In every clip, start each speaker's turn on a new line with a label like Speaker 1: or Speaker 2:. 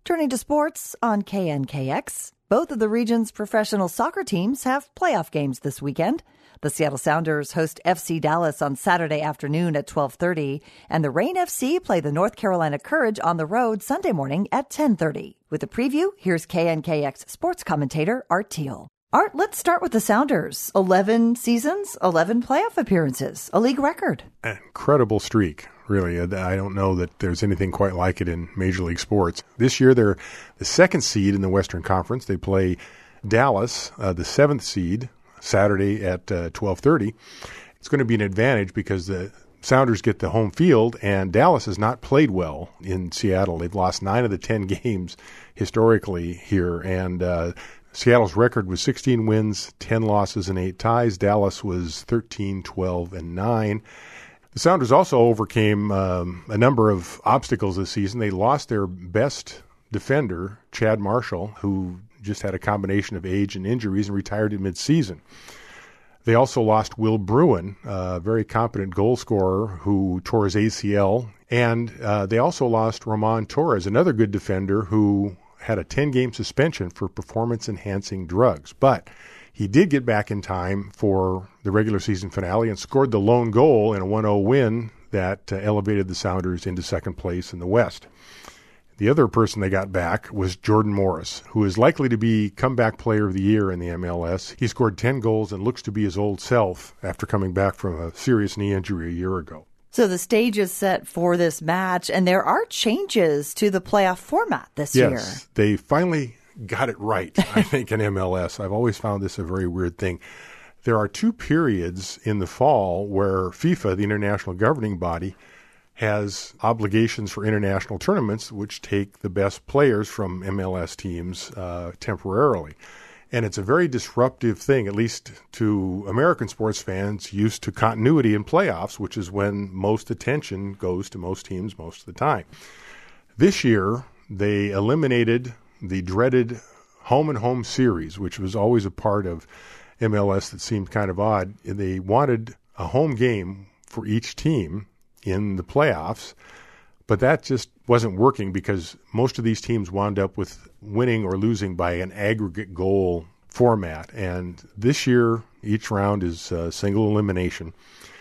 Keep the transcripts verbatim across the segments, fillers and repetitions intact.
Speaker 1: Turning to sports on K N K X, both of the region's professional soccer teams have playoff games this weekend. The Seattle Sounders host F C Dallas on Saturday afternoon at twelve thirty, and the Reign F C play the North Carolina Courage on the road Sunday morning at ten thirty. With a preview, here's K N K X sports commentator Art Teal. Art, let's start with the Sounders. eleven seasons, eleven playoff appearances, a league record.
Speaker 2: An incredible streak, really. I don't know that there's anything quite like it in Major League sports. This year, they're the second seed in the Western Conference. They play Dallas, uh, the seventh seed, Saturday at uh, twelve thirty. It's going to be an advantage because the Sounders get the home field, and Dallas has not played well in Seattle. They've lost nine of the ten games historically here, and uh, Seattle's record was sixteen wins, ten losses, and eight ties. Dallas was thirteen, twelve, and nine. The Sounders also overcame um, a number of obstacles this season. They lost their best defender, Chad Marshall, who just had a combination of age and injuries and retired in midseason. They also lost Will Bruin, a very competent goal scorer who tore his A C L. And uh, they also lost Ramon Torres, another good defender who had a ten-game suspension for performance-enhancing drugs. But he did get back in time for the regular season finale and scored the lone goal in a one oh win that uh, elevated the Sounders into second place in the West. The other person they got back was Jordan Morris, who is likely to be comeback player of the year in the M L S. He scored ten goals and looks to be his old self after coming back from a serious knee injury a year ago.
Speaker 1: So the stage is set for this match, and there are changes to the playoff format this
Speaker 2: yes,
Speaker 1: year.
Speaker 2: Yes, they finally got it right, I think, in M L S. I've always found this a very weird thing. There are two periods in the fall where FIFA, the international governing body, has obligations for international tournaments which take the best players from M L S teams uh, temporarily. And it's a very disruptive thing, at least to American sports fans used to continuity in playoffs, which is when most attention goes to most teams most of the time. This year, they eliminated the dreaded home-and-home series, which was always a part of M L S that seemed kind of odd. They wanted a home game for each team in the playoffs, but that just wasn't working because most of these teams wound up with winning or losing by an aggregate goal format. And this year, each round is a single elimination.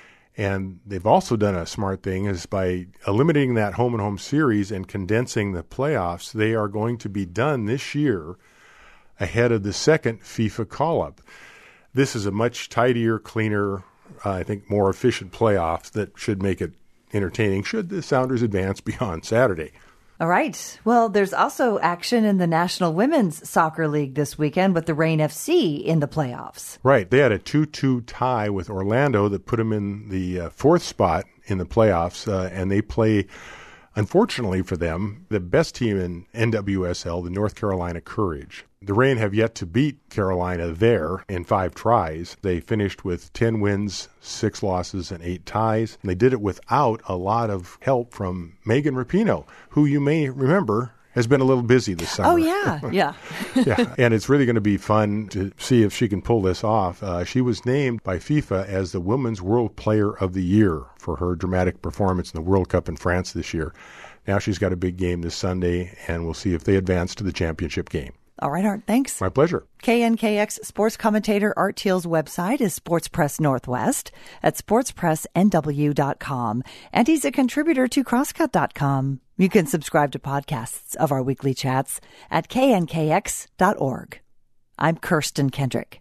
Speaker 2: And they've also done a smart thing is by eliminating that home-and-home series and condensing the playoffs, they are going to be done this year ahead of the second FIFA call-up. This is a much tidier, cleaner, uh, I think more efficient playoff that should make it entertaining should the Sounders advance beyond Saturday.
Speaker 1: All right. Well, there's also action in the National Women's Soccer League this weekend with the Reign F C in the playoffs.
Speaker 2: Right. They had a two two tie with Orlando that put them in the uh, fourth spot in the playoffs, uh, and they play, unfortunately for them, the best team in N W S L, the North Carolina Courage. The Reign have yet to beat Carolina there in five tries. They finished with ten wins, six losses, and eight ties. And they did it without a lot of help from Megan Rapinoe, who you may remember has been a little busy this summer.
Speaker 1: Oh, yeah, yeah.
Speaker 2: yeah, and it's really going to be fun to see if she can pull this off. Uh, she was named by FIFA as the Women's World Player of the Year for her dramatic performance in the World Cup in France this year. Now she's got a big game this Sunday, and we'll see if they advance to the championship game.
Speaker 1: All right, Art, thanks.
Speaker 2: My pleasure.
Speaker 1: K N K X sports commentator Art Teal's website is Sports Press Northwest at sports press n w dot com, and he's a contributor to crosscut dot com. You can subscribe to podcasts of our weekly chats at k n k x dot org. I'm Kirsten Kendrick.